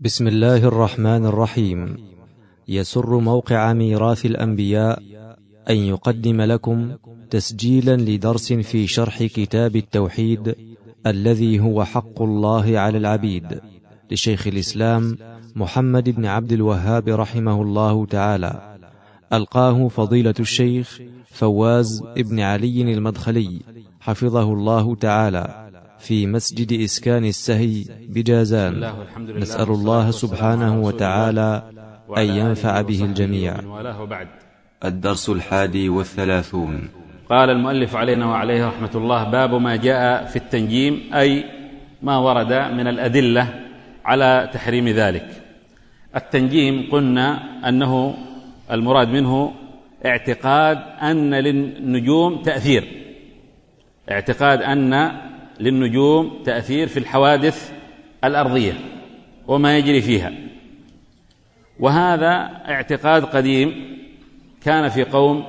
بسم الله الرحمن الرحيم. يسر موقع ميراث الأنبياء أن يقدم لكم تسجيلا لدرس في شرح كتاب التوحيد الذي هو حق الله على العبيد لشيخ الإسلام محمد بن عبد الوهاب رحمه الله تعالى، ألقاه فضيلة الشيخ فواز ابن علي المدخلي حفظه الله تعالى في مسجد إسكان السهي بجازان. نسأل الله سبحانه وتعالى أن ينفع به الجميع. الدرس 31. قال المؤلف علينا وعليه رحمة الله: باب ما جاء في التنجيم، أي ما ورد من الأدلة على تحريم ذلك. التنجيم قلنا أنه المراد منه اعتقاد أن للنجوم تأثير، اعتقاد أن للنجوم تأثير في الحوادث الأرضية وما يجري فيها، وهذا اعتقاد قديم كان في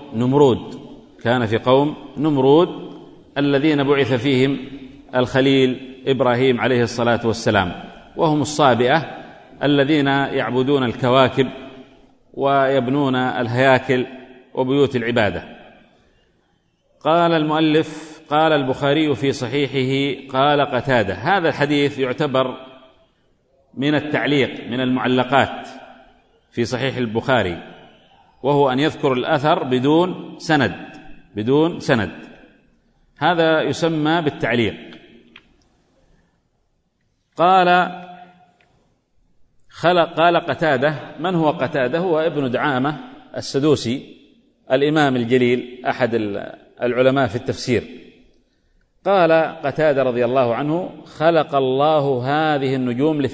قوم نمرود الذين بعث فيهم الخليل إبراهيم عليه الصلاة والسلام، وهم الصابئة الذين يعبدون الكواكب ويبنون الهياكل وبيوت العبادة. قال المؤلف: قال البخاري في صحيحه قال قتادة. هذا الحديث يعتبر من التعليق، من المعلقات في صحيح البخاري، وهو أن يذكر الأثر بدون سند، هذا يسمى بالتعليق. قال قتادة. من هو قتادة؟ هو ابن دعامة السدوسي الإمام الجليل، أحد العلماء في التفسير. قال قتادة رضي الله عنه: خلق الله هذه النجوم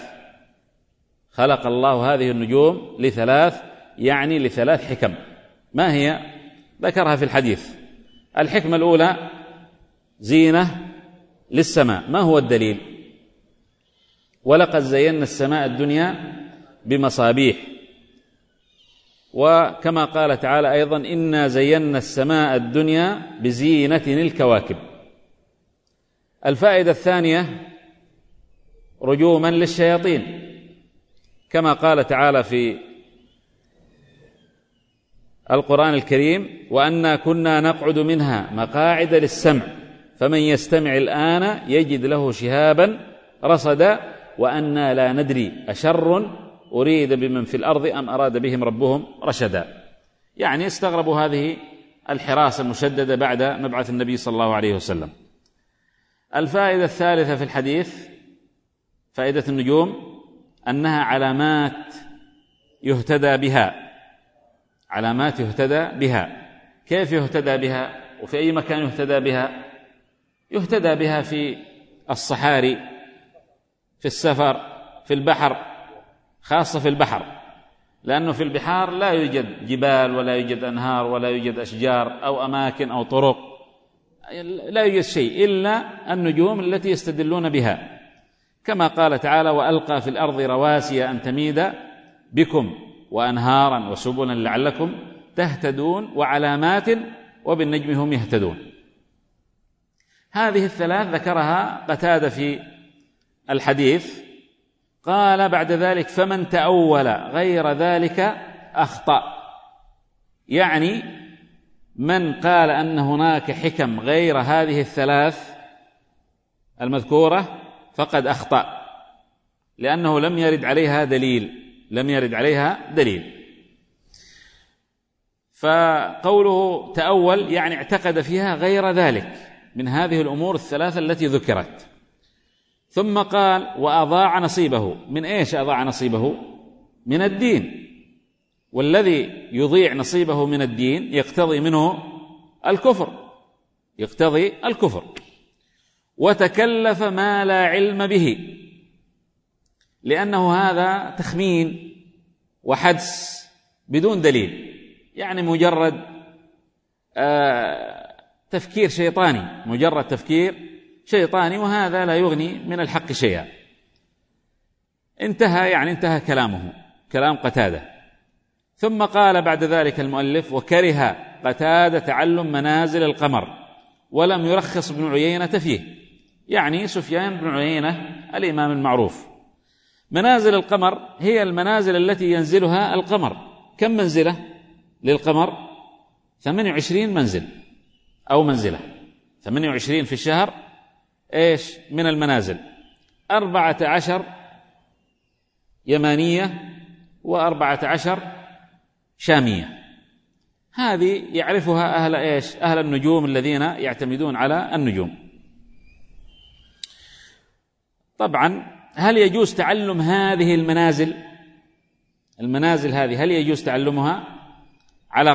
لثلاث، يعني لثلاث حكم. ما هي؟ ذكرها في الحديث. الحكمة الأولى زينة للسماء. ما هو الدليل؟ ولقد زينا السماء الدنيا بمصابيح. وكما قال تعالى أيضا: إنا زينا السماء الدنيا بزينة الكواكب. الفائدة الثانية رجوما للشياطين، كما قال تعالى في القرآن الكريم: وأنا كنا نقعد منها مقاعد للسمع فمن يستمع الآن يجد له شهابا رصدا وأنا لا ندري أشر أريد بمن في الأرض أم أراد بهم ربهم رشدا. يعني استغربوا هذه الحراسة المشددة بعد مبعث النبي صلى الله عليه وسلم. الفائدة الثالثة في الحديث، فائدة النجوم، أنها علامات يهتدى بها. كيف يهتدى بها وفي أي مكان يهتدى بها؟ يهتدى بها في الصحاري، في السفر، في البحر، خاصة في البحر، لأنه في البحار لا يوجد جبال ولا يوجد أنهار ولا يوجد أشجار أو أماكن أو طرق، لا يوجد شيء إلا النجوم التي يستدلون بها، كما قال تعالى: وألقى في الأرض رواسي أن تميد بكم وأنهارا وسبلا لعلكم تهتدون وعلامات وبالنجم هم يهتدون. هذه الثلاث ذكرها قتادة في الحديث. قال بعد ذلك: فمن تأول غير ذلك أخطأ. يعني من قال أن هناك حكم غير هذه الثلاث المذكورة فقد أخطأ، لأنه لم يرد عليها دليل. فقوله تأول يعني اعتقد فيها غير ذلك من هذه الأمور الثلاثة التي ذكرت. ثم قال: وأضاع نصيبه. من إيش أضاع نصيبه؟ من الدين، والذي يضيع نصيبه من الدين يقتضي منه الكفر. وتكلف ما لا علم به، لأنه هذا تخمين وحدس بدون دليل، يعني مجرد تفكير شيطاني، وهذا لا يغني من الحق شيئا. انتهى كلام قتادة. ثم قال بعد ذلك المؤلف: وكره قتادة تعلم منازل القمر ولم يرخص ابن عيينة فيه. يعني سفيان بن عيينة الإمام المعروف. منازل القمر هي المنازل التي ينزلها القمر. كم منزلة للقمر؟ 28 منزل أو منزلة، 28 في الشهر إيش من المنازل، 14 يمانية و14 شامية. هذه يعرفها أهل إيش؟ أهل النجوم الذين يعتمدون على النجوم. طبعا هل يجوز تعلم هذه المنازل هذه هل يجوز تعلمها؟ على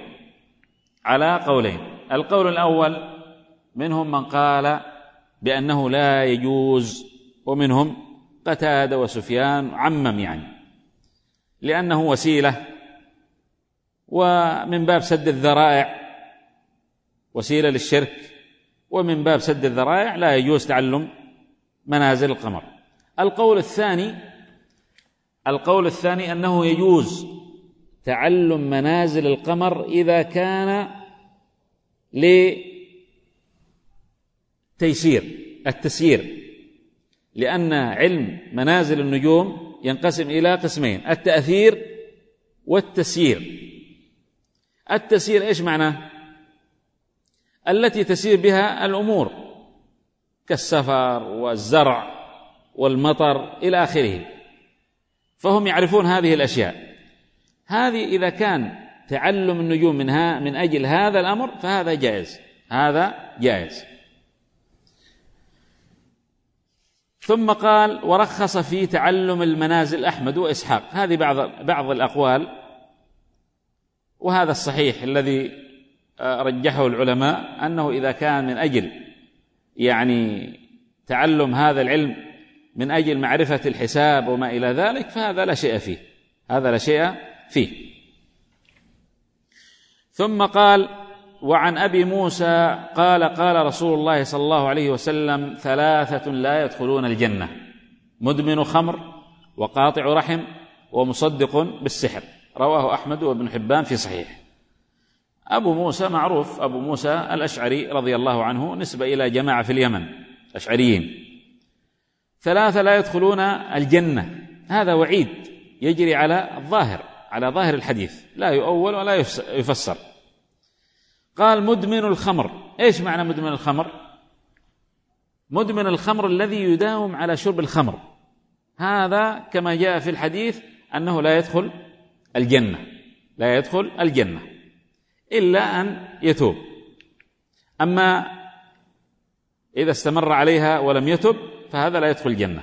قولين. القول الأول منهم من قال بأنه لا يجوز، ومنهم قتادة وسفيان عمم يعني، لأنه وسيلة ومن باب سد الذرائع، وسيلة للشرك، ومن باب سد الذرائع لا يجوز تعلم منازل القمر. القول الثاني أنه يجوز تعلم منازل القمر إذا كان التسيير، لأن علم منازل النجوم ينقسم إلى قسمين: التأثير والتسيير. التسيير إيش معناه؟ التي تسير بها الأمور كالسفر والزرع والمطر إلى آخره، فهم يعرفون هذه الأشياء. هذه إذا كان تعلم النجوم من أجل هذا الأمر فهذا جائز. ثم قال: ورخص في تعلم المنازل أحمد وإسحاق. هذه بعض الأقوال، وهذا الصحيح الذي رجحه العلماء، أنه إذا كان من أجل يعني تعلم هذا العلم من أجل معرفة الحساب وما إلى ذلك فهذا لا شيء فيه. ثم قال: وعن أبي موسى قال: قال رسول الله صلى الله عليه وسلم: 3 لا يدخلون الجنة: مدمن خمر، وقاطع رحم، ومصدق بالسحر. رواه أحمد وابن حبان في صحيح. أبو موسى معروف، أبو موسى الأشعري رضي الله عنه، نسبة إلى جماعة في اليمن أشعريين. 3 لا يدخلون الجنة، هذا وعيد يجري على ظاهر الحديث، لا يؤول ولا يفسر. قال: مدمن الخمر. إيش معنى مدمن الخمر؟ مدمن الخمر الذي يداوم على شرب الخمر، هذا كما جاء في الحديث أنه لا يدخل الجنة إلا أن يتوب. أما إذا استمر عليها ولم يتب فهذا لا يدخل الجنة.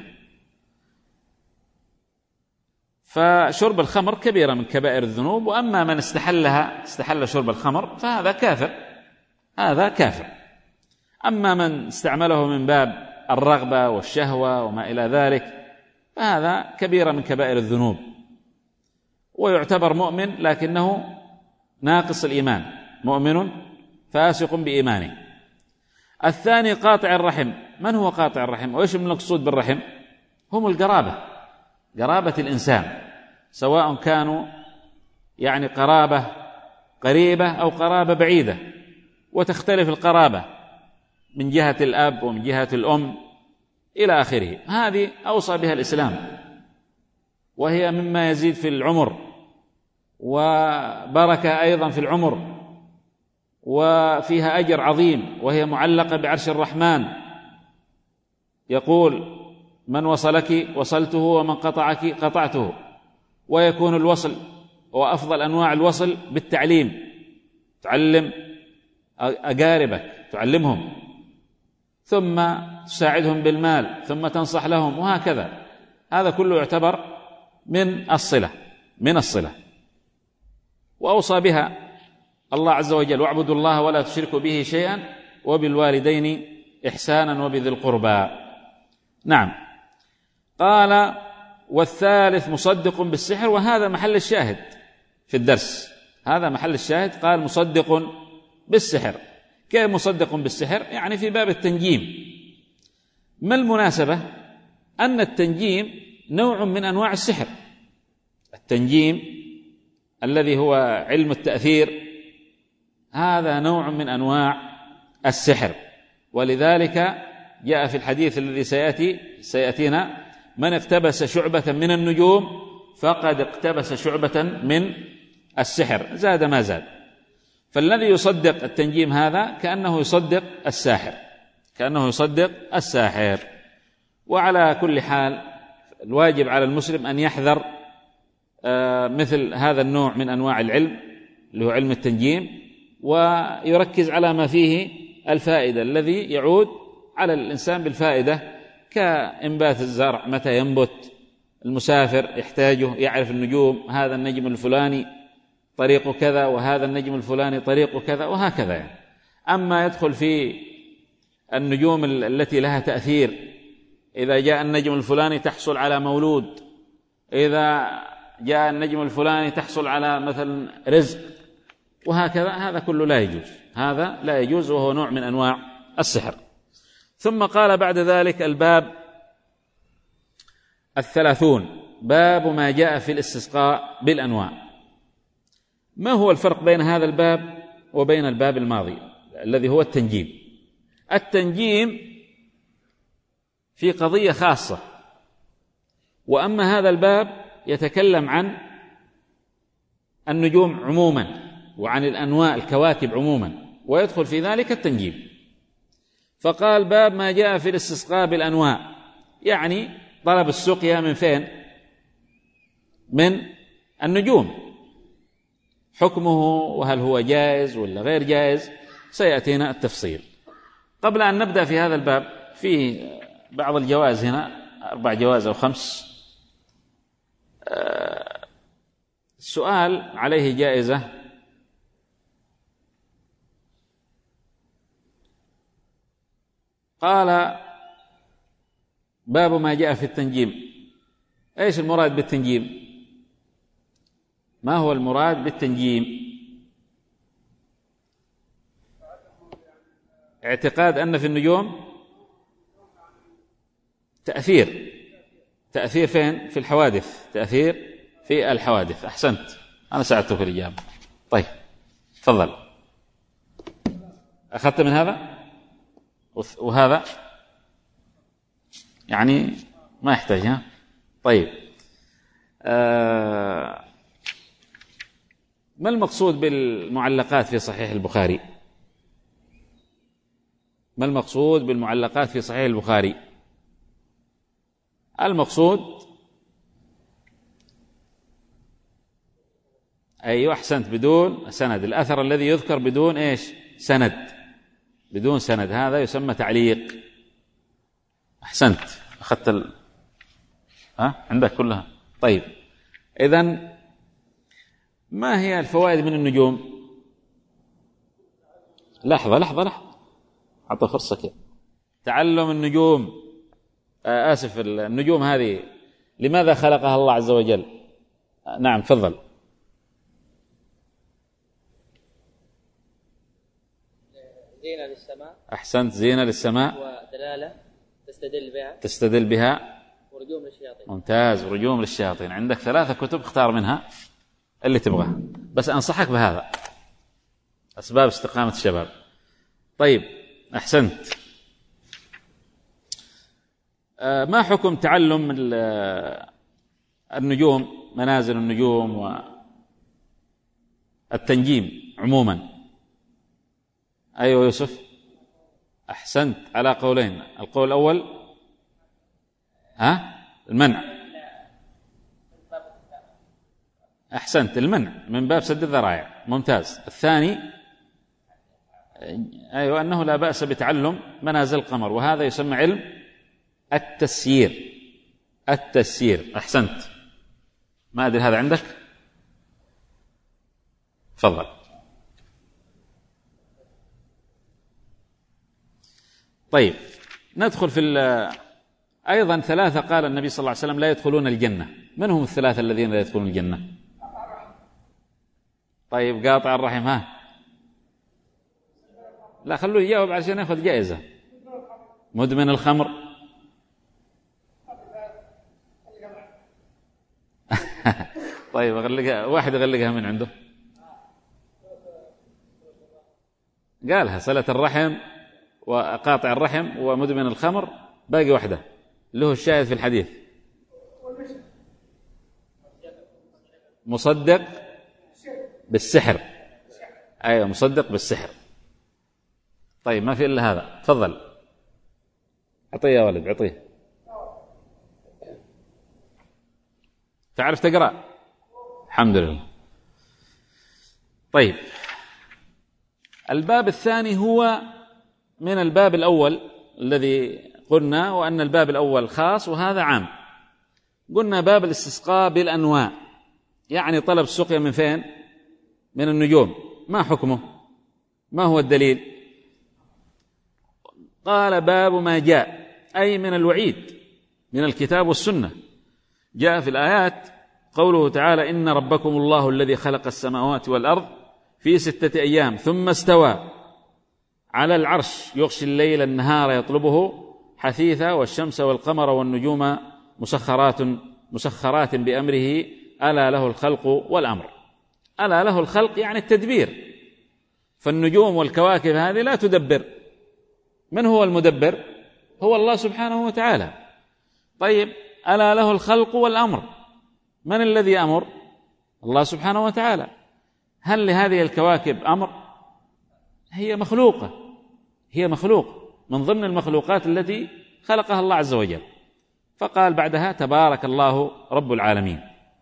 فشرب الخمر كبيرة من كبائر الذنوب، وأما من استحل شرب الخمر فهذا كافر. أما من استعمله من باب الرغبة والشهوة وما إلى ذلك فهذا كبيرة من كبائر الذنوب، ويعتبر مؤمن لكنه ناقص الإيمان، مؤمن فاسق بإيمانه. الثاني قاطع الرحم. من هو قاطع الرحم؟ وإيش المقصود بالرحم؟ هم قرابة الإنسان، سواء كانوا يعني قرابة قريبة أو قرابة بعيدة، وتختلف القرابة من جهة الأب ومن جهة الأم إلى آخره. هذه أوصى بها الإسلام، وهي مما يزيد في العمر، وبركة أيضا في العمر، وفيها أجر عظيم، وهي معلقة بعرش الرحمن. يقول: من وصلك وصلته، ومن قطعك قطعته. ويكون الوصل وأفضل أنواع الوصل بالتعليم، تعلم أقاربك، تعلمهم، ثم تساعدهم بالمال، ثم تنصح لهم، وهكذا. هذا كله يعتبر من الصلة. وأوصى بها الله عز وجل: واعبدوا الله ولا تشركوا به شيئا، وبالوالدين إحسانا، وبذي القربى. نعم. قال: والثالث مصدق بالسحر. وهذا محل الشاهد في الدرس، هذا محل الشاهد. قال: مصدق بالسحر. كيف مصدق بالسحر؟ يعني في باب التنجيم. ما المناسبة؟ أن التنجيم نوع من أنواع السحر. التنجيم الذي هو علم التأثير هذا نوع من أنواع السحر، ولذلك جاء في الحديث الذي سيأتينا من اقتبس شعبة من النجوم فقد اقتبس شعبة من السحر، زاد ما زاد. فالذي يصدق التنجيم هذا كأنه يصدق الساحر، كأنه يصدق الساحر. وعلى كل حال الواجب على المسلم أن يحذر مثل هذا النوع من أنواع العلم اللي هو علم التنجيم، ويركز على ما فيه الفائدة، الذي يعود على الإنسان بالفائدة، كإنبات الزرع متى ينبت، المسافر يحتاجه، يعرف النجوم، هذا النجم الفلاني طريقه كذا وهذا النجم الفلاني طريقه كذا وهكذا يعني. أما يدخل في النجوم التي لها تأثير، إذا جاء النجم الفلاني تحصل على مولود، إذا جاء النجم الفلاني تحصل على مثلا رزق وهكذا، هذا كله لا يجوز، هذا لا يجوز، وهو نوع من أنواع السحر. ثم قال بعد ذلك الباب 30 باب ما جاء في الاستسقاء بالأنواع. ما هو الفرق بين هذا الباب وبين الباب الماضي الذي هو التنجيم؟ التنجيم في قضية خاصة، وأما هذا الباب يتكلم عن النجوم عموما وعن الأنواع الكواكب عموما، ويدخل في ذلك التنجيم. فقال باب ما جاء في الاستسقاء بالأنواع، يعني طلب السقيا من فين؟ من النجوم. حكمه وهل هو جائز ولا غير جائز سيأتينا التفصيل. قبل أن نبدأ في هذا الباب فيه بعض الجواز، هنا 4 جواز أو 5. السؤال عليه جائزة. قال باب ما جاء في التنجيم. ايش المراد بالتنجيم؟ ما هو المراد بالتنجيم؟ اعتقاد أن في النجوم تأثير فين؟ في الحوادث، تأثير في الحوادث. أحسنت، أنا ساعدته في الإجابة. طيب تفضل. أخذت من هذا وهذا يعني ما يحتاج، ها؟ طيب ما المقصود بالمعلقات في صحيح البخاري؟ ما المقصود بالمعلقات في صحيح البخاري؟ المقصود أيوة أحسنت، بدون سند، الأثر الذي يذكر بدون إيش؟ سند، بدون سند، هذا يسمى تعليق. أحسنت، أخذت عندك كلها. طيب إذن ما هي الفوائد من النجوم؟ لحظة أعطى فرصة كده. تعلم النجوم، آسف، النجوم هذه لماذا خلقها الله عز وجل؟ نعم تفضل. زينة للسماء. أحسنت، زينة للسماء، ودلالة تستدل بها، ورجوم للشياطين. ممتاز، ورجوم للشياطين. عندك 3 كتب، اختار منها اللي تبغاه، بس أنصحك بهذا، أسباب استقامة الشباب. طيب أحسنت. ما حكم تعلم النجوم، منازل النجوم والتنجيم عموما؟ أيوة يوسف، أحسنت، على قولين. القول الأول المنع. أحسنت، المنع من باب سد الذرائع، ممتاز. الثاني أيوة أنه لا بأس بتعلم منازل القمر، وهذا يسمى علم التسيير. أحسنت، ما أدري هذا عندك؟ تفضل. طيب ندخل في أيضا 3 قال النبي صلى الله عليه وسلم لا يدخلون الجنة. من هم ال3 الذين لا يدخلون الجنة؟ طيب قاطع الرحم، لا خلوه يجاوب عشان ياخذ جائزة. مدمن الخمر، طيب أغلقها، واحد يغلقها من عنده. قالها صلة الرحم وقاطع الرحم ومدمن الخمر، باقي واحدة اللي هو الشاهد في الحديث. مصدق بالسحر. أيوة مصدق بالسحر. طيب ما في إلا هذا. تفضل أعطيه يا ولد أعطيه. تعرف تقرأ؟ الحمد لله. طيب الباب الثاني هو من الباب الأول الذي قلنا، وأن الباب الأول خاص وهذا عام. قلنا باب الاستسقاء بالأنواع، يعني طلب السقيا من فين؟ من النجوم. ما حكمه؟ ما هو الدليل؟ قال باب ما جاء، أي من الوعيد من الكتاب والسنة. جاء في الآيات قوله تعالى: إن ربكم الله الذي خلق السماوات والأرض في 6 أيام ثم استوى على العرش يغشي الليل النهار يطلبه حثيثا والشمس والقمر والنجوم مسخرات بأمره ألا له الخلق والأمر. ألا له الخلق يعني التدبير، فالنجوم والكواكب هذه لا تدبر. من هو المدبر؟ هو الله سبحانه وتعالى. طيب ألا له الخلق والأمر، من الذي أمر؟ الله سبحانه وتعالى. هل لهذه الكواكب أمر؟ هي مخلوقة، هي مخلوق من ضمن المخلوقات التي خلقها الله عز وجل. فقال بعدها: تبارك الله رب العالمين.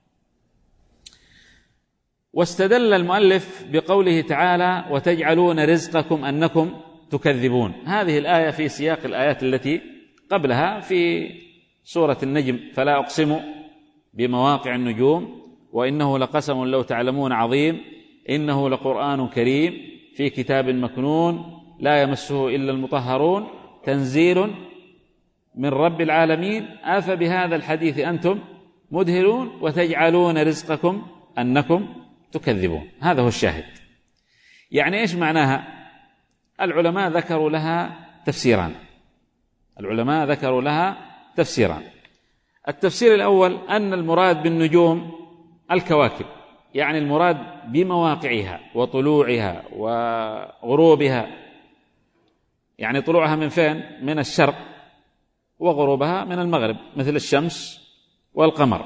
واستدل المؤلف بقوله تعالى: وتجعلون رزقكم أنكم تكذبون. هذه الآية في سياق الآيات التي قبلها في سورة النجم: فلا أقسم بمواقع النجوم وإنه لقسم لو تعلمون عظيم إنه لقرآن كريم في كتاب مكنون لا يمسه إلا المطهرون تنزيل من رب العالمين أفبهذا الحديث أنتم مدهنون وتجعلون رزقكم أنكم تكذبون. هذا هو الشاهد. يعني إيش معناها؟ العلماء ذكروا لها تفسيران. التفسير الأول أن المراد بالنجوم الكواكب، يعني المراد بمواقعها وطلوعها وغروبها. يعني طلوعها من فين؟ من الشرق، وغروبها من المغرب، مثل الشمس والقمر.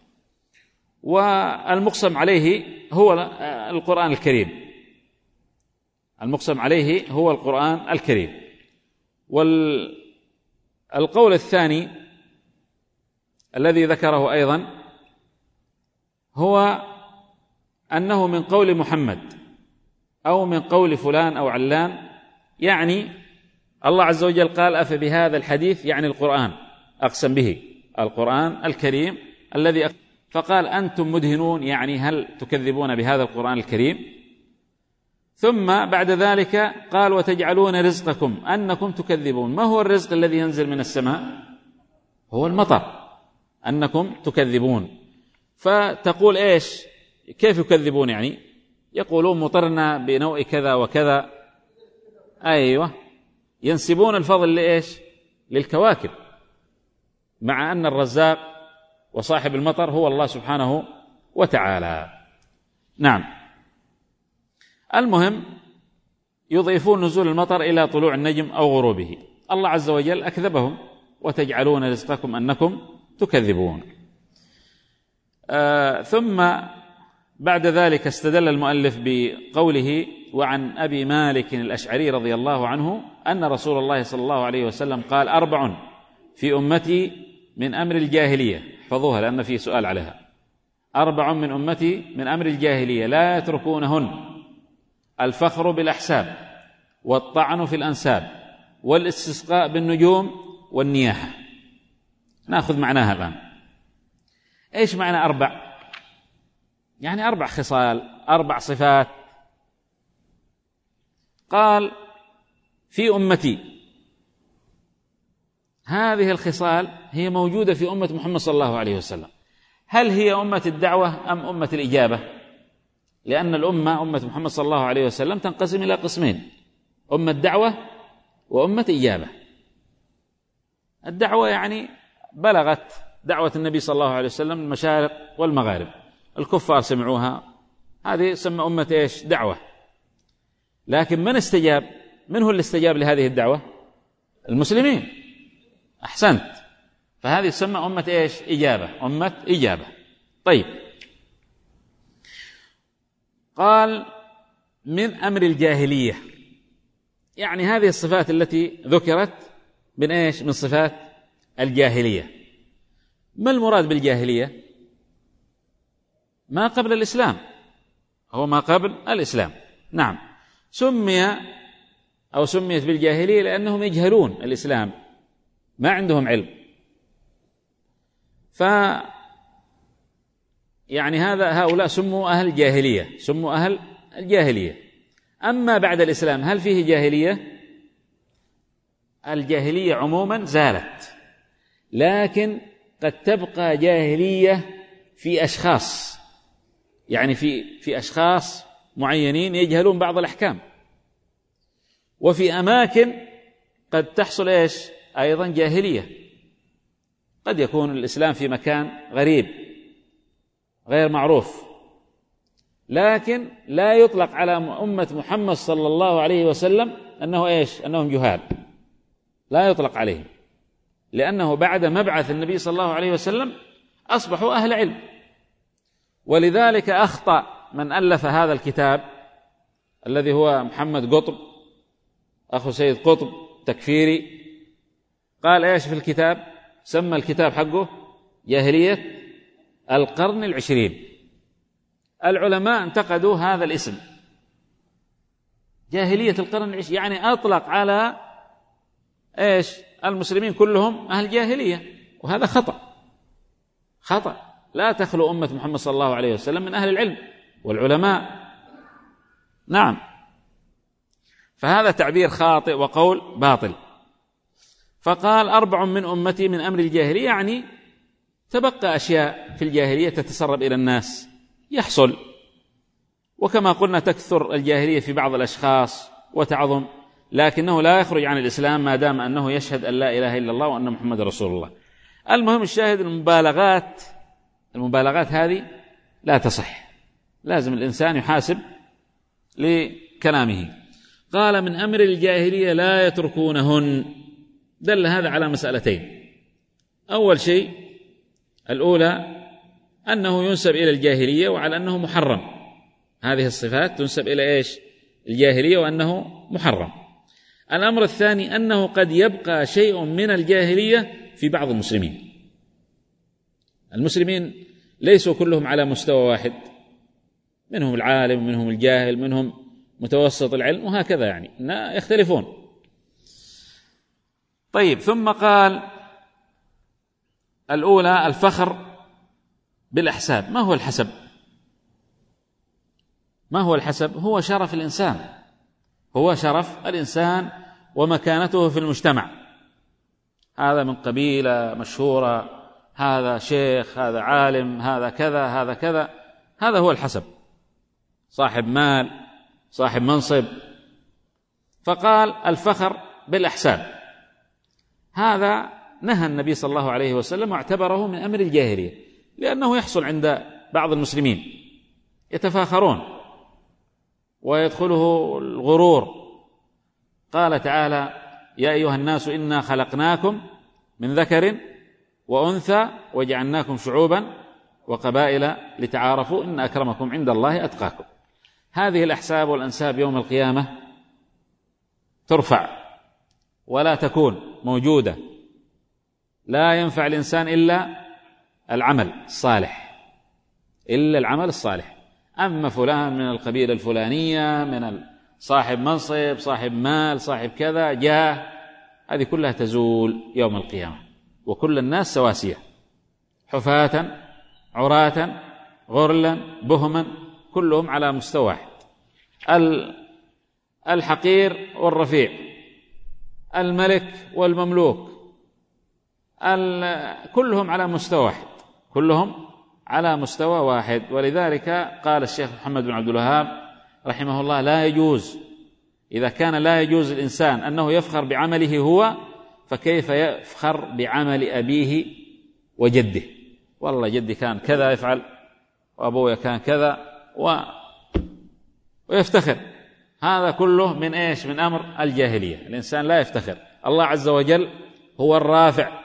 والمقسم عليه هو القرآن الكريم. المقسم عليه هو القرآن الكريم. والقول الثاني الذي ذكره أيضا هو أنه من قول محمد أو من قول فلان أو علان، يعني الله عز وجل قال: أفبهذا الحديث، يعني القرآن أقسم به، القرآن الكريم الذي فقال: أنتم مدهنون، يعني هل تكذبون بهذا القرآن الكريم؟ ثم بعد ذلك قال: وتجعلون رزقكم أنكم تكذبون. ما هو الرزق الذي ينزل من السماء؟ هو المطر. أنكم تكذبون. فتقول إيش؟ كيف يكذبون؟ يعني يقولون مطرنا بنوع كذا وكذا. أيوة، ينسبون الفضل لإيش؟ للكواكب، مع أن الرزاق وصاحب المطر هو الله سبحانه وتعالى. نعم. المهم يضيفون نزول المطر إلى طلوع النجم أو غروبه. الله عز وجل أكذبهم: وتجعلون رزقكم أنكم تكذبون. ثم بعد ذلك استدل المؤلف بقوله: وعن أبي مالك الأشعري رضي الله عنه أن رسول الله صلى الله عليه وسلم قال: 4 في أمتي من أمر الجاهلية. احفظوها لأن في سؤال عليها. 4 من أمتي من أمر الجاهلية لا يتركونهن: الفخر بالأحساب، والطعن في الأنساب، والاستسقاء بالنجوم، والنياحة. نأخذ معناها الآن. إيش معنى 4؟ يعني 4 خصال، 4 صفات. قال: في أمتي. هذه الخصال هي موجودة في أمة محمد صلى الله عليه وسلم. هل هي أمة الدعوة أم أمة الإجابة؟ لأن أمة محمد صلى الله عليه وسلم تنقسم إلى قسمين: أمة دعوة وأمة إجابة. الدعوة يعني بلغت دعوة النبي صلى الله عليه وسلم المشارق والمغارب، الكفار سمعوها، هذه سمى أمة إيش؟ دعوة. لكن من استجاب؟ من هو اللي استجاب لهذه الدعوة؟ المسلمين. أحسنت. فهذه تسمى أمة إيش؟ إجابة. أمة إجابة. طيب، قال من أمر الجاهلية، يعني هذه الصفات التي ذكرت من إيش؟ من صفات الجاهلية. ما المراد بالجاهلية؟ ما قبل الإسلام، هو ما قبل الإسلام. نعم، سميت بالجاهلية لأنهم يجهلون الإسلام، ما عندهم علم. يعني هؤلاء سموا أهل الجاهلية، سموا أهل الجاهلية. أما بعد الإسلام هل فيه جاهلية؟ الجاهلية عموما زالت، لكن قد تبقى جاهلية في أشخاص، يعني في أشخاص معينين يجهلون بعض الأحكام، وفي أماكن قد تحصل إيش؟ أيضا جاهلية. قد يكون الإسلام في مكان غريب غير معروف، لكن لا يطلق على أمة محمد صلى الله عليه وسلم أنه إيش؟ أنهم جهال، لا يطلق عليهم، لأنه بعد مبعث النبي صلى الله عليه وسلم أصبحوا أهل علم. ولذلك أخطأ من ألف هذا الكتاب الذي هو محمد قطب أخو سيد قطب، تكفيري. قال إيش في الكتاب؟ سمى الكتاب حقه جاهلية القرن العشرين. العلماء انتقدوا هذا الاسم جاهلية القرن العشرين، يعني أطلق على إيش؟ المسلمين كلهم أهل جاهلية، وهذا خطأ. لا تخلو أمة محمد صلى الله عليه وسلم من أهل العلم والعلماء. نعم، فهذا تعبير خاطئ وقول باطل. فقال 4 من أمتي من أمر الجاهلية، يعني تبقى أشياء في الجاهلية تتسرب إلى الناس يحصل، وكما قلنا تكثر الجاهلية في بعض الأشخاص وتعظم، لكنه لا يخرج عن الإسلام ما دام أنه يشهد أن لا إله إلا الله وأن محمد رسول الله. المهم الشاهد، المبالغات هذه لا تصح، لازم الإنسان يحاسب لكلامه. قال من أمر الجاهلية لا يتركونهن. دل هذا على مسألتين. أول شيء الأولى أنه ينسب إلى الجاهلية وعلى أنه محرم، هذه الصفات تنسب إلى إيش؟ الجاهلية، وأنه محرم. الأمر الثاني أنه قد يبقى شيء من الجاهلية في بعض المسلمين. المسلمين ليسوا كلهم على مستوى واحد، منهم العالم ومنهم الجاهل، منهم متوسط العلم، وهكذا، يعني يختلفون. طيب، ثم قال الأولى الفخر بالأحساب. ما هو الحسب؟ ما هو الحسب؟ هو شرف الإنسان، هو شرف الإنسان ومكانته في المجتمع. هذا من قبيلة مشهورة، هذا شيخ، هذا عالم، هذا كذا، هذا كذا، هذا هو الحسب، صاحب مال، صاحب منصب. فقال الفخر بالأحساب، هذا نهى النبي صلى الله عليه وسلم واعتبره من أمر الجاهلية، لأنه يحصل عند بعض المسلمين يتفاخرون ويدخله الغرور. قال تعالى يا أيها الناس إنا خلقناكم من ذكر وأنثى وجعلناكم شعوبا وقبائل لتعارفوا إن أكرمكم عند الله أتقاكم. هذه الأحساب والأنساب يوم القيامة ترفع ولا تكون موجودة، لا ينفع الإنسان إلا العمل الصالح، إلا العمل الصالح. أما فلان من القبيلة الفلانية، من صاحب منصب، صاحب مال، صاحب كذا، جاه، هذه كلها تزول يوم القيامة، وكل الناس سواسية، حفاة عراة غرلا بهما، كلهم على مستوى واحد، الحقير والرفيع، الملك والمملوك، كلهم على مستوى واحد، كلهم على مستوى واحد. ولذلك قال الشيخ محمد بن عبد الوهاب رحمه الله لا يجوز، إذا كان لا يجوز الإنسان أنه يفخر بعمله هو، فكيف يفخر بعمل أبيه وجده؟ والله جدي كان كذا يفعل، وأبوه كان كذا، ويفتخر. هذا كله من إيش؟ من أمر الجاهلية. الإنسان لا يفتخر، الله عز وجل هو الرافع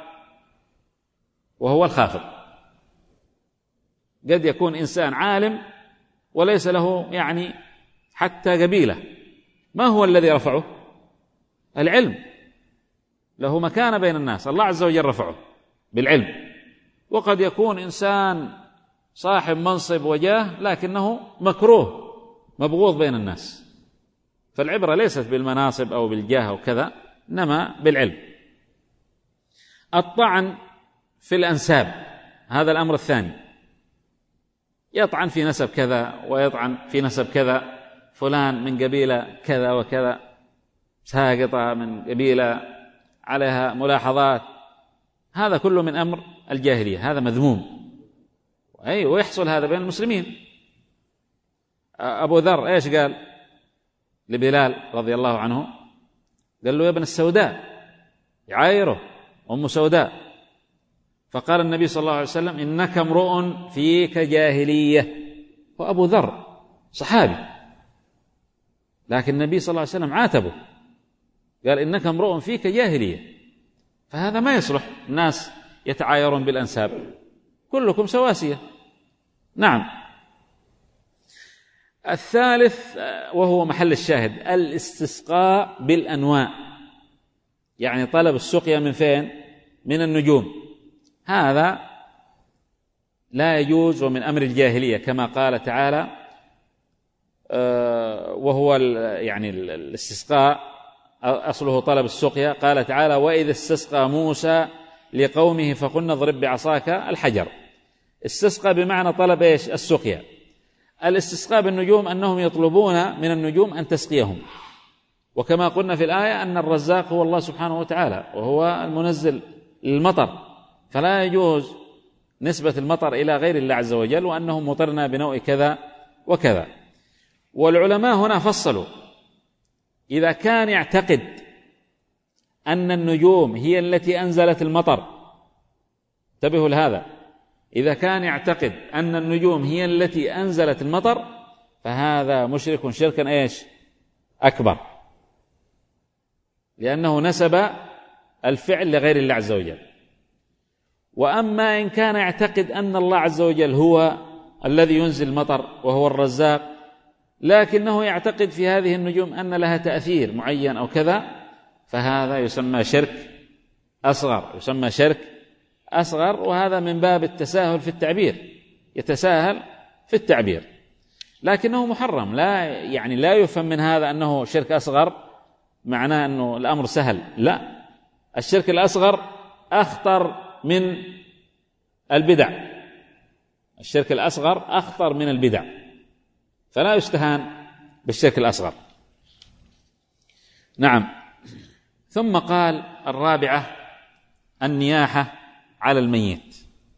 وهو الخافض. قد يكون إنسان عالم وليس له يعني حتى قبيلة. ما هو الذي رفعه؟ العلم. له مكانة بين الناس، الله عز وجل رفعه بالعلم. وقد يكون إنسان صاحب منصب وجاه لكنه مكروه مبغوض بين الناس. فالعبرة ليست بالمناصب أو بالجاه أو كذا، إنما بالعلم. الطعن في الأنساب، هذا الأمر الثاني. يطعن في نسب كذا ويطعن في نسب كذا، فلان من قبيلة كذا وكذا، ساقطة من قبيلة عليها ملاحظات، هذا كله من أمر الجاهلية، هذا مذموم. ويحصل هذا بين المسلمين. أبو ذر إيش قال لبلال رضي الله عنه؟ قال له يا ابن السوداء، يعايره أم سوداء. فقال النبي صلى الله عليه وسلم إنك امرؤ فيك جاهلية. وأبو ذر صحابي، لكن النبي صلى الله عليه وسلم عاتبه، قال إنك امرؤ فيك جاهلية. فهذا ما يصلح الناس يتعايرون بالأنساب، كلكم سواسية. نعم. الثالث وهو محل الشاهد، الاستسقاء بالأنواء، يعني طلب السقيا من فين؟ من النجوم. هذا لا يجوز ومن أمر الجاهلية، كما قال تعالى وهو يعني الاستسقاء أصله طلب السقيا. قال تعالى وإذا استسقى موسى لقومه فقلنا اضرب بعصاك الحجر. استسقى بمعنى طلب إيش؟ السقيا. الاستسقاء بالنجوم أنهم يطلبون من النجوم أن تسقيهم، وكما قلنا في الآية أن الرزاق هو الله سبحانه وتعالى وهو المنزل للمطر، فلا يجوز نسبة المطر إلى غير الله عز وجل وأنه مطرنا بنوع كذا وكذا. والعلماء هنا فصلوا، إذا كان يعتقد أن النجوم هي التي أنزلت المطر، انتبهوا لهذا، إذا كان يعتقد أن النجوم هي التي أنزلت المطر فهذا مشرك شركا إيش؟ أكبر، لأنه نسب الفعل لغير الله عز وجل. وأما إن كان يعتقد أن الله عز وجل هو الذي ينزل المطر وهو الرزاق، لكنه يعتقد في هذه النجوم أن لها تأثير معين أو كذا، فهذا يسمى شرك أصغر، يسمى شرك أصغر. وهذا من باب التساهل في التعبير، يتساهل في التعبير، لكنه محرم. لا يفهم من هذا أنه شرك أصغر معناه أنه الأمر سهل، لا، الشرك الأصغر أخطر من البدع، الشرك الأصغر أخطر من البدع، فلا يستهان بالشرك الأصغر. نعم. ثم قال الرابعة النياحة على الميت.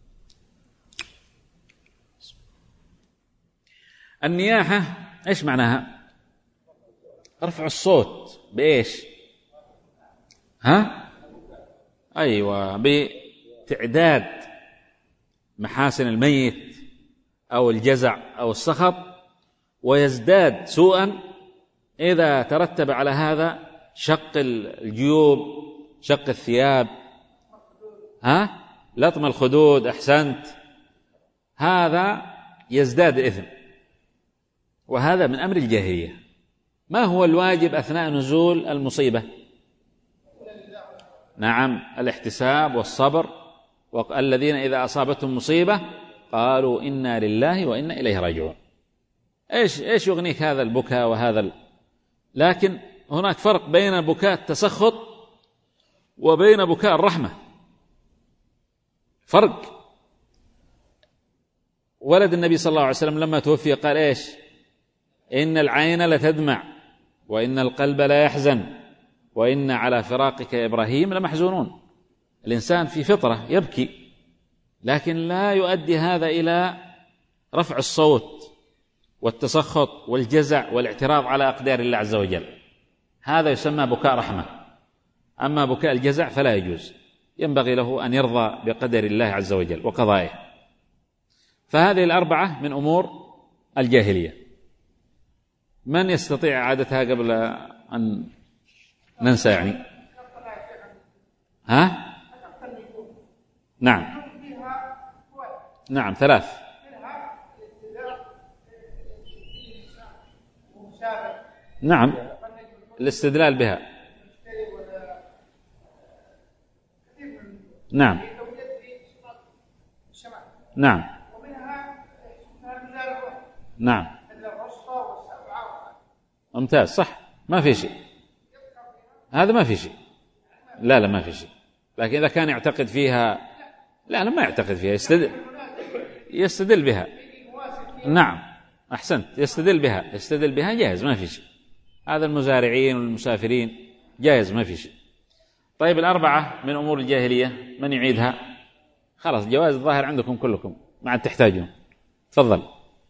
النياحة إيش معناها؟ رفع الصوت بإيش؟ أيوة، بتعداد محاسن الميت أو الجزع أو السخط، ويزداد سوءا إذا ترتب على هذا شق الجيوب، شق الثياب، لطم الخدود، أحسنت، هذا يزداد إثم، وهذا من أمر الجاهلية. ما هو الواجب أثناء نزول المصيبة؟ نعم، الاحتساب والصبر. والذين إذا أصابتهم مصيبة قالوا إنا لله وإنا إليه راجعون. إيش يغنيك هذا البكاء وهذا لكن هناك فرق بين بكاء التسخط وبين بكاء الرحمة، فرق. ولد النبي صلى الله عليه وسلم لما توفي قال إيش؟ إن العين لتدمع وإن القلب لا يحزن وإن على فراقك يا إبراهيم لمحزونون. الإنسان في فطرة يبكي، لكن لا يؤدي هذا إلى رفع الصوت والتسخط والجزع والاعتراض على أقدار الله عز وجل، هذا يسمى بكاء رحمة. أما بكاء الجزع فلا يجوز، ينبغي له أن يرضى بقدر الله عز وجل وقضائه. فهذه الأربعة من أمور الجاهلية. من يستطيع إعادتها قبل أن ننسى يعني؟ نعم 3. نعم، الاستدلال بها. نعم نعم نعم، ممتاز، صح، ما في شيء، هذا ما في شيء، لا ما في شيء. لكن إذا كان يعتقد فيها، لا ما يعتقد فيها، يستدل بها. نعم أحسنت، يستدل بها جائز، ما في شيء. هذا المزارعين والمسافرين جائز، ما في شيء. طيب، الأربعة من أمور الجاهلية من يعيدها؟ خلاص، جواز الظاهر عندكم كلكم، ما عاد تحتاجون. تفضل.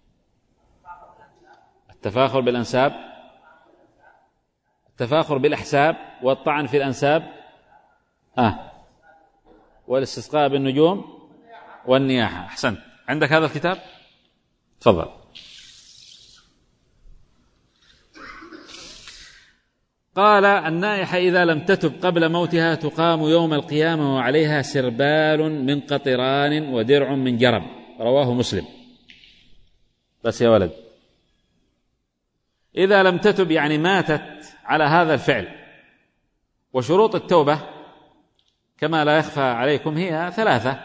التفاخر بالأنساب، التفاخر بالأحساب، والطعن في الأنساب، والاستسقاء بالنجوم، والنياحة. أحسنت، عندك هذا الكتاب؟ تفضل. قال: النائحة إذا لم تتب قبل موتها تقام يوم القيامة وعليها سربال من قطران ودرع من جرب. رواه مسلم. بس يا ولد، إذا لم تتب يعني ماتت على هذا الفعل. وشروط التوبة كما لا يخفى عليكم هي 3: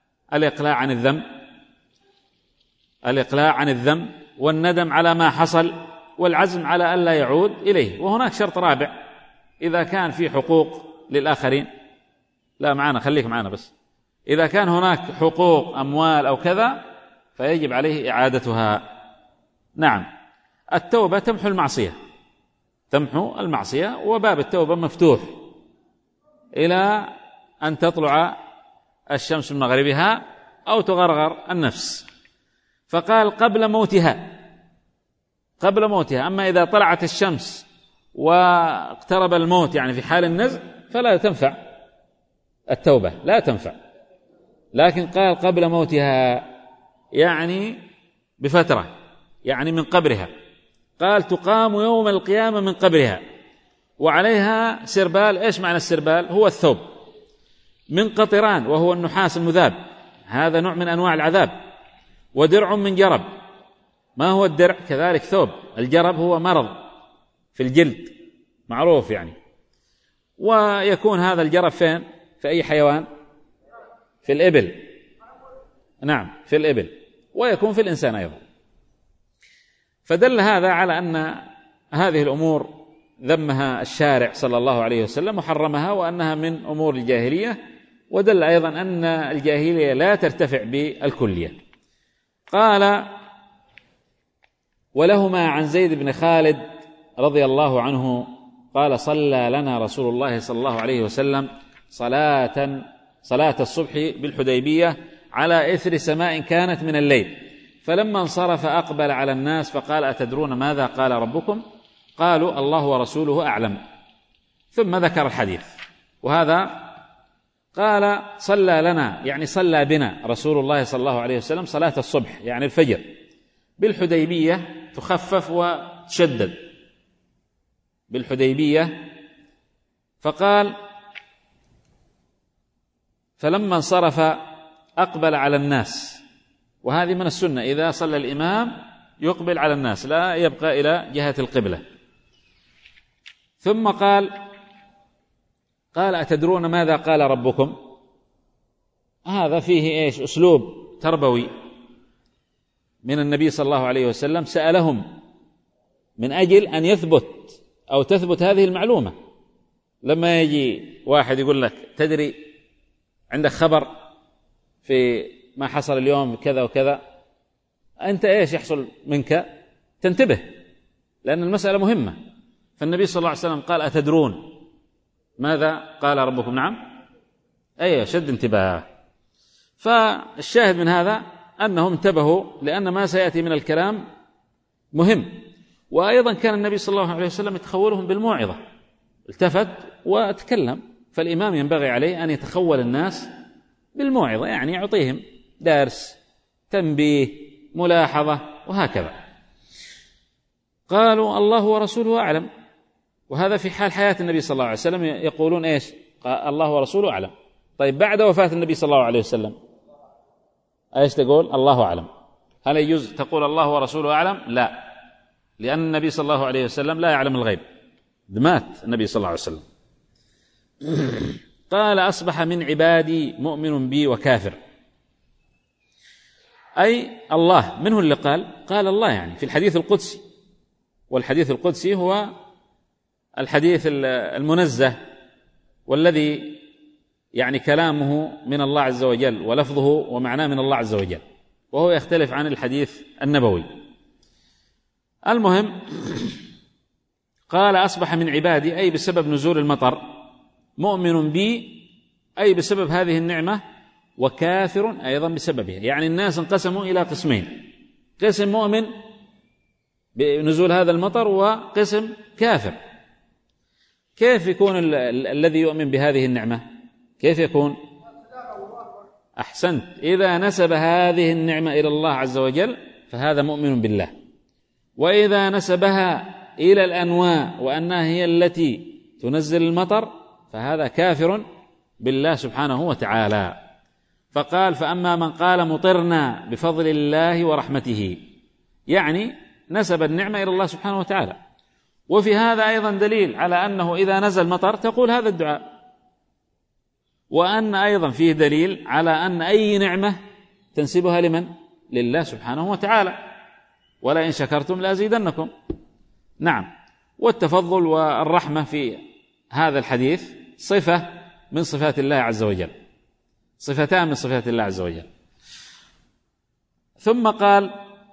الإقلاع عن الذنب، والندم على ما حصل، والعزم على ألا يعود إليه. وهناك شرط رابع: إذا كان في حقوق للآخرين. لا معنا، خليك معنا بس. إذا كان هناك حقوق أموال أو كذا فيجب عليه إعادتها. نعم، التوبة تمحو المعصية، وباب التوبة مفتوح إلى أن تطلع الشمس من مغربها أو تغرغر النفس. فقال قبل موتها. أما إذا طلعت الشمس واقترب الموت، يعني في حال النزع، فلا تنفع التوبة، لا تنفع. لكن قال قبل موتها يعني بفترة، يعني من قبرها. قال تقام يوم القيامة من قبرها وعليها سربال. إيش معنى السربال؟ هو الثوب من قطران، وهو النحاس المذاب، هذا نوع من أنواع العذاب. ودرع من جرب. ما هو الدرع؟ كذلك ثوب. الجرب هو مرض في الجلد معروف يعني. ويكون هذا الجرب فين؟ في أي حيوان؟ في الإبل. نعم، في الإبل، ويكون في الإنسان أيضا. فدل هذا على أن هذه الأمور ذمها الشارع صلى الله عليه وسلم وحرمها، وأنها من أمور الجاهلية. ودل أيضا أن الجاهلية لا ترتفع بالكلية. قال: ولهما عن زيد بن خالد رضي الله عنه قال: صلى لنا رسول الله صلى الله عليه وسلم صلاة الصبح بالحديبية على إثر سماء كانت من الليل، فلما انصرف أقبل على الناس فقال: أتدرون ماذا قال ربكم؟ قالوا: الله ورسوله أعلم. ثم ذكر الحديث. وهذا قال: صلى لنا يعني صلى بنا رسول الله صلى الله عليه وسلم صلاة الصبح يعني الفجر بالحديبية، تخفف وتشدد بالحديبية. فقال: فلما انصرف أقبل على الناس. وهذه من السنة، إذا صلى الإمام يقبل على الناس، لا يبقى إلى جهة القبلة. ثم قال: أتدرون ماذا قال ربكم؟ هذا فيه إيش؟ أسلوب تربوي من النبي صلى الله عليه وسلم، سألهم من أجل أن تثبت هذه المعلومة. لما يجي واحد يقول لك: تدري، عندك خبر في ما حصل اليوم كذا وكذا، أنت إيش يحصل منك؟ تنتبه، لأن المسألة مهمة. فالنبي صلى الله عليه وسلم قال: أتدرون ماذا قال ربكم؟ نعم، شد انتباه. فالشاهد من هذا أنهم انتبهوا، لأن ما سيأتي من الكلام مهم. وأيضا كان النبي صلى الله عليه وسلم يتخولهم بالموعظة، التفت وتكلم. فالإمام ينبغي عليه أن يتخول الناس بالموعظة، يعني يعطيهم درس، تنبيه، ملاحظة، وهكذا. قالوا: الله ورسوله أعلم. وهذا في حال حياة النبي صلى الله عليه وسلم يقولون إيش؟ الله ورسوله أعلم. طيب، بعد وفاة النبي صلى الله عليه وسلم إيش تقول؟ الله أعلم. هل يجوز تقول الله ورسوله أعلم؟ لا، لأن النبي صلى الله عليه وسلم لا يعلم الغيب، مات النبي صلى الله عليه وسلم. قال أصبح من عبادي مؤمن بي وكافر، أي الله. منه اللي قال الله يعني في الحديث القدسي، والحديث القدسي هو الحديث المنزه والذي يعني كلامه من الله عز وجل ولفظه ومعناه من الله عز وجل، وهو يختلف عن الحديث النبوي. المهم قال أصبح من عبادي أي بسبب نزول المطر، مؤمن بي أي بسبب هذه النعمة، وكافر أيضا بسببها. يعني الناس انقسموا إلى قسمين، قسم مؤمن بنزول هذا المطر وقسم كافر. كيف يكون الذي يؤمن بهذه النعمة؟ كيف يكون؟ أحسنت، إذا نسب هذه النعمة إلى الله عز وجل فهذا مؤمن بالله، وإذا نسبها إلى الأنواع وأنها هي التي تنزل المطر فهذا كافر بالله سبحانه وتعالى. فقال فأما من قال مطرنا بفضل الله ورحمته، يعني نسب النعمة إلى الله سبحانه وتعالى. وفي هذا أيضا دليل على أنه إذا نزل مطر تقول هذا الدعاء، وأن أيضا فيه دليل على أن أي نعمة تنسبها لمن؟ لله سبحانه وتعالى، ولئن شكرتم لأزيدنكم. نعم. والتفضل والرحمة في هذا الحديث صفة من صفات الله عز وجل، صفتان من صفات الله عز وجل. ثم قال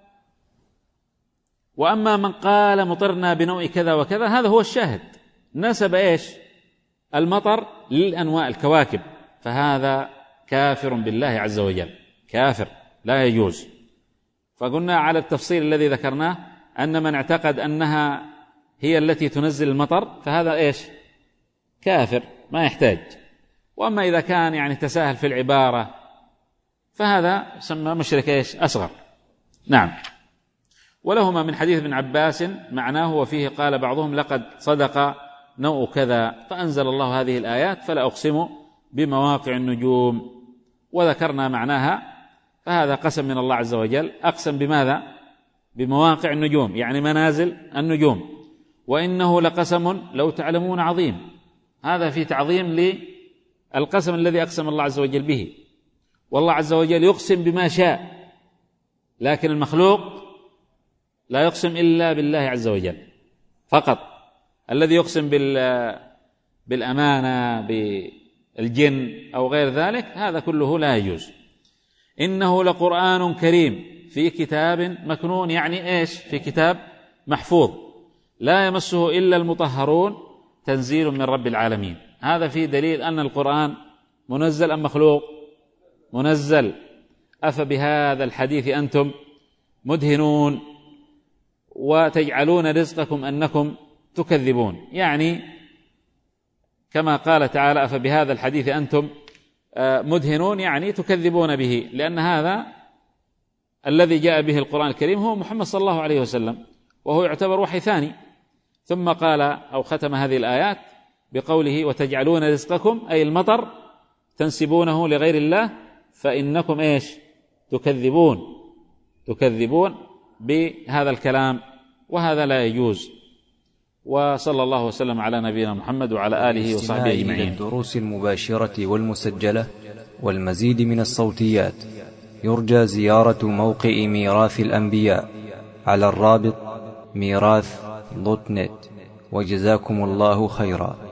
وأما من قال مطرنا بنوع كذا وكذا، هذا هو الشاهد، نسب إيش؟ المطر للأنواع الكواكب، فهذا كافر بالله عز وجل، كافر لا يجوز. فقلنا على التفصيل الذي ذكرناه أن من اعتقد أنها هي التي تنزل المطر فهذا إيش؟ كافر ما يحتاج. وأما إذا كان يعني تساهل في العبارة فهذا يسمى مشرك إيش؟ أصغر. نعم. ولهما من حديث ابن عباس معناه وفيه قال بعضهم لقد صدق نوع كذا، فأنزل الله هذه الآيات فلا أقسم بمواقع النجوم، وذكرنا معناها. فهذا قسم من الله عز وجل، أقسم بماذا؟ بمواقع النجوم، يعني منازل النجوم. وإنه لقسم لو تعلمون عظيم، هذا في تعظيم للقسم الذي أقسم الله عز وجل به. والله عز وجل يقسم بما شاء، لكن المخلوق لا يقسم إلا بالله عز وجل فقط. الذي يقسم بالأمانة بالجن أو غير ذلك هذا كله لا يجوز. إنه لقرآن كريم في كتاب مكنون، يعني إيش؟ في كتاب محفوظ لا يمسه إلا المطهرون تنزيل من رب العالمين. هذا فيه دليل أن القرآن منزل أم مخلوق؟ منزل. أفبهذا الحديث أنتم مدهنون وتجعلون رزقكم أنكم تكذبون، يعني كما قال تعالى أفبهذا الحديث أنتم مدهنون، يعني تكذبون به، لأن هذا الذي جاء به القرآن الكريم هو محمد صلى الله عليه وسلم، وهو يعتبر وحي ثاني. ثم قال أو ختم هذه الآيات بقوله وتجعلون رزقكم أي المطر تنسبونه لغير الله فإنكم إيش؟ تكذبون بهذا الكلام، وهذا لا يجوز. وصلى الله وسلم على نبينا محمد وعلى آله وصحبه أجمعين. الدروس المباشرة والمسجلة والمزيد من الصوتيات يرجى زيارة موقع ميراث الأنبياء على الرابط ميراث.net. وجزاكم الله خيرا.